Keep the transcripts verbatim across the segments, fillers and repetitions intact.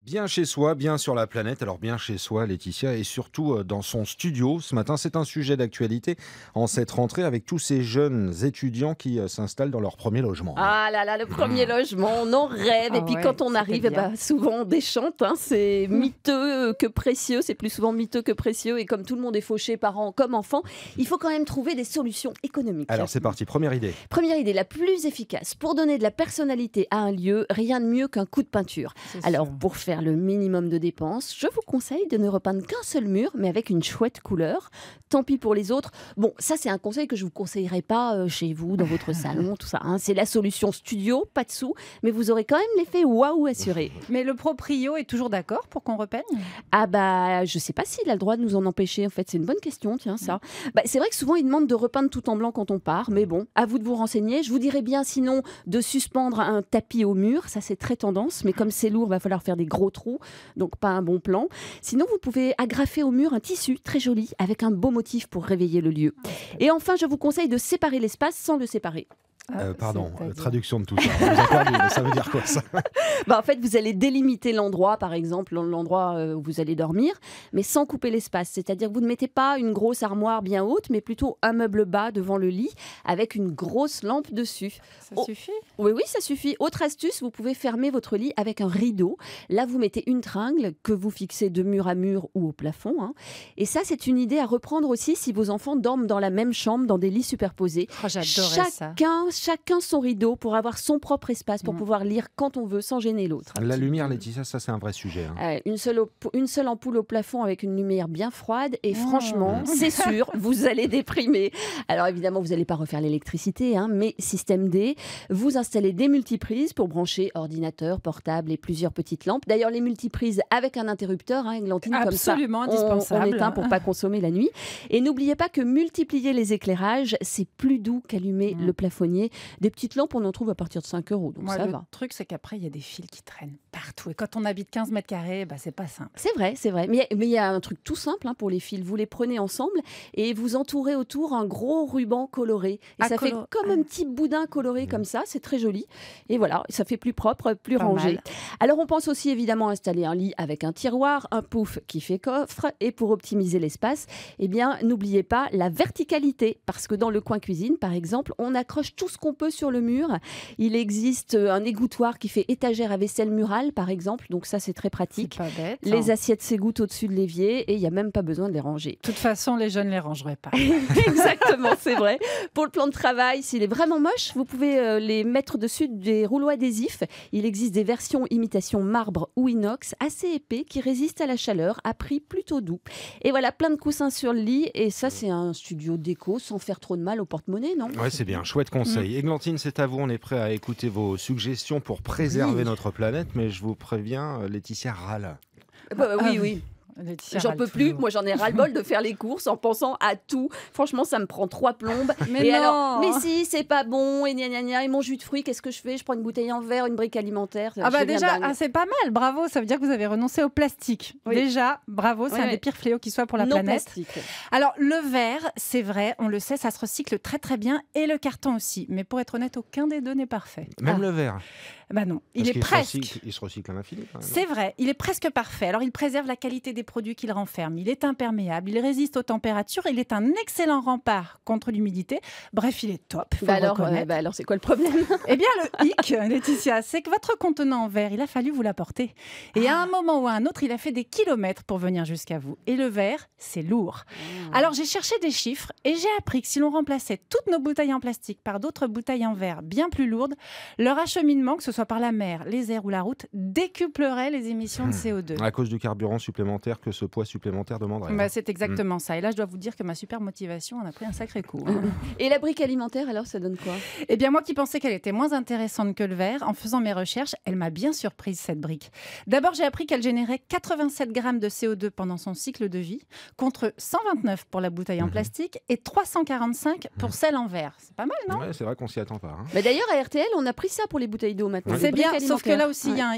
Bien chez soi, bien sur la planète. Alors bien chez soi, Laetitia, et surtout euh, dans son studio. Ce matin, c'est un sujet d'actualité en cette rentrée avec tous ces jeunes étudiants qui euh, s'installent dans leur premier logement. Ah là là, le premier logement, on en rêve. Ah et puis ouais, quand on arrive, eh ben, souvent on déchante. Hein, c'est miteux que précieux, c'est plus souvent miteux que précieux. Et comme tout le monde est fauché, parents comme enfants, il faut quand même trouver des solutions économiques. Alors c'est parti, première idée. Première idée, la plus efficace. Pour donner de la personnalité à un lieu, rien de mieux qu'un coup de peinture. Alors sûr. pour faire le minimum de dépenses, je vous conseille de ne repeindre qu'un seul mur, mais avec une chouette couleur. Tant pis pour les autres. Bon, ça c'est un conseil que je ne vous conseillerais pas euh, chez vous, dans votre salon, tout ça. Hein. C'est la solution studio, pas de sous, mais vous aurez quand même l'effet waouh assuré. Mais le proprio est toujours d'accord pour qu'on repeigne? Ah bah, je sais pas s'il a le droit de nous en empêcher, en fait. C'est une bonne question, tiens, ça. Bah, c'est vrai que souvent, il demande de repeindre tout en blanc quand on part, mais bon, à vous de vous renseigner. Je vous dirais bien, sinon, de suspendre un tapis au mur. Ça, c'est très tendance, mais comme c'est lourd, va falloir faire des gros trous, donc pas un bon plan. Sinon, vous pouvez agrafer au mur un tissu très joli, avec un beau motif pour réveiller le lieu. Et enfin, je vous conseille de séparer l'espace sans le séparer. Euh, pardon, C'est-à-dire euh, traduction de tout ça. On vous a perdu, mais ça veut dire quoi ça? Bah, en fait, vous allez délimiter l'endroit, par exemple, l'endroit euh, où vous allez dormir, mais sans couper l'espace. C'est-à-dire que vous ne mettez pas une grosse armoire bien haute, mais plutôt un meuble bas devant le lit, avec une grosse lampe dessus. Ça Oh. suffit? Oui, oui, ça suffit. Autre astuce, vous pouvez fermer votre lit avec un rideau. Là, vous mettez une tringle que vous fixez de mur à mur ou au plafond. Hein. Et ça, c'est une idée à reprendre aussi si vos enfants dorment dans la même chambre, dans des lits superposés. Oh, j'adorais ça. Chacun, chacun son rideau pour avoir son propre espace, pour Mm. pouvoir lire quand on veut, sans gêner l'autre. La lumière, Laetitia, ça c'est un vrai sujet. hein. Euh, une, seule op- une seule ampoule au plafond avec une lumière bien froide et Oh. franchement, c'est sûr, vous allez déprimer. Alors évidemment, vous n'allez pas refaire l'électricité, hein, mais système D, vous installez des multiprises pour brancher ordinateur, portable et plusieurs petites lampes. D'ailleurs, les multiprises avec un interrupteur, hein, Églantine, comme ça, Absolument on, indispensable. on éteint pour pas consommer la nuit. Et n'oubliez pas que multiplier les éclairages, c'est plus doux qu'allumer Mm. le plafonnier. Des petites lampes, on en trouve à partir de cinq euros, donc Moi, ça le va. truc, c'est qu'après, il y a des fils qui traînent partout. Et quand on habite quinze mètres carrés, bah, c'est pas simple. C'est vrai, c'est vrai. Mais mais il y a un truc tout simple hein, pour les fils. Vous les prenez ensemble et vous entourez autour un gros ruban coloré. Et Ah, ça colo- fait comme un petit boudin coloré comme ça. C'est très joli. Et voilà, ça fait plus propre, plus Pas rangé. mal. Alors on pense aussi évidemment installer un lit avec un tiroir, un pouf qui fait coffre. Et pour optimiser l'espace, eh bien n'oubliez pas la verticalité. Parce que dans le coin cuisine, par exemple, on accroche tout ce qu'on peut sur le mur. Il existe un égouttoir qui fait étagère à vaisselle murale, par exemple. Donc ça, c'est très C'est pratique. pas bête. Les hein. assiettes s'égouttent au-dessus de l'évier et il n'y a même pas besoin de les ranger. De toute façon, les jeunes les rangeraient pas. Exactement, c'est vrai. Pour le plan de travail, s'il est vraiment moche, vous pouvez euh, les mettre dessus des rouleaux adhésifs. Il existe des versions imitation marbre ou inox assez épais qui résistent à la chaleur à prix plutôt doux. Et voilà, plein de coussins sur le lit. Et ça, c'est un studio déco sans faire trop de mal au porte-monnaie, non? Ouais, c'est bien, chouette conseil. Églantine, c'est à vous, on est prêt à écouter vos suggestions pour préserver Oui. notre planète, mais je vous préviens, euh, Laetitia râle. Bah, Ah oui, oui. Laetitia J'en râle peux plus. toujours. Moi, j'en ai ras-le-bol de faire les courses en pensant à tout. Franchement, ça me prend trois plombes. Mais et non. alors, mais si, c'est pas bon. Et gna gna gna. Et mon jus de fruits, qu'est-ce que je fais? Je prends une bouteille en verre, une brique alimentaire. Ah Je bah deviens déjà, dingue. ah, c'est pas mal, bravo, ça veut dire que vous avez renoncé au plastique. Oui. Déjà, bravo, c'est Oui, un oui. des pires fléaux qui soit pour la non planète. plastique. Alors, le verre, c'est vrai, on le sait, ça se recycle très très bien, et le carton aussi. Mais pour être honnête, aucun des deux n'est parfait. Même Ah. le verre. Bah non, il Parce est qu'il se presque. recycle- il se recycle à l'infini. quand même. C'est vrai, il est presque parfait. Alors, il préserve la qualité des produits qu'il renferme. Il est imperméable, il résiste aux températures, il est un excellent rempart contre l'humidité. Bref, il est top, faut Bah le alors, reconnaître. euh, bah alors c'est quoi le problème? Eh bien, le hic, Laetitia, c'est que votre contenant en verre, il a fallu vous l'apporter. Et à un moment ou à un autre, il a fait des kilomètres pour venir jusqu'à vous. Et le verre, c'est lourd. Alors, j'ai cherché des chiffres et j'ai appris que si l'on remplaçait toutes nos bouteilles en plastique par d'autres bouteilles en verre bien plus lourdes, leur acheminement, que ce soit par la mer, les airs ou la route, décuplerait les émissions de C O deux. À cause du carburant supplémentaire que ce poids supplémentaire demanderait. Bah, hein. c'est exactement ça. Et là, je dois vous dire que ma super motivation en a pris un sacré coup. hein. Et la brique alimentaire, alors, ça donne quoi? Eh bien, moi qui pensais qu'elle était moins intéressante que le verre, en faisant mes recherches, elle m'a bien surprise, cette brique. D'abord, j'ai appris qu'elle générait quatre-vingt-sept grammes de C O deux pendant son cycle de vie, contre cent vingt-neuf pour la bouteille en Mhm. plastique et trois cent quarante-cinq pour celle en verre. C'est pas mal, non? Ouais, c'est vrai qu'on s'y attend pas. hein. Bah d'ailleurs, à R T L, on a pris ça pour les bouteilles d'eau maintenant. C'est les briques bien, sauf que là alimentaires. aussi, il y a un hic.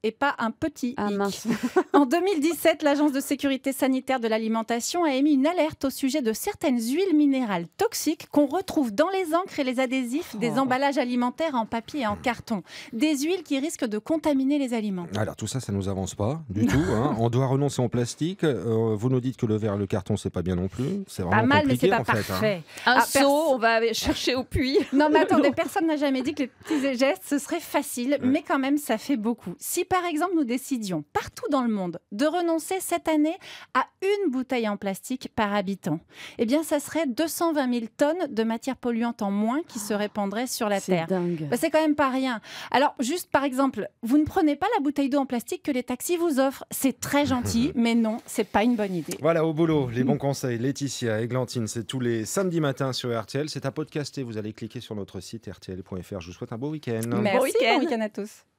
et pas un petit Ah hic. mince. En deux mille dix-sept, l'Agence de sécurité sanitaire de l'alimentation a émis une alerte au sujet de certaines huiles minérales toxiques qu'on retrouve dans les encres et les adhésifs des Oh. emballages alimentaires en papier et en carton. Des huiles qui risquent de contaminer les aliments. Alors tout ça, ça nous avance pas du tout. Hein. On doit renoncer au plastique. Euh, vous nous dites que le verre et le carton, c'est pas bien non plus. C'est vraiment Pas mal, mais compliqué, c'est pas en fait, hein. parfait. Un Ah, seau, pers- on va aller chercher au puits. Non, mais attendez, personne n'a jamais dit que les petits gestes, ce serait facile, mais quand même, ça fait beaucoup. Si par exemple, nous décidions partout dans le monde de renoncer cette année à une bouteille en plastique par habitant, eh bien, ça serait deux cent vingt mille tonnes de matières polluantes en moins qui se répandraient sur la C'est Terre. dingue. Bah, c'est quand même pas rien. Alors, juste par exemple, vous ne prenez pas la bouteille d'eau en plastique que les taxis vous offrent. C'est très gentil, mais non, c'est pas une bonne idée. Voilà, au boulot, les bons conseils. Laetitia, Églantine, c'est tous les samedis matins sur R T L. C'est à podcaster. Vous allez cliquer sur notre site r t l point f r. Je vous souhaite un beau week-end. Merci, week-end. bon week-end à tous.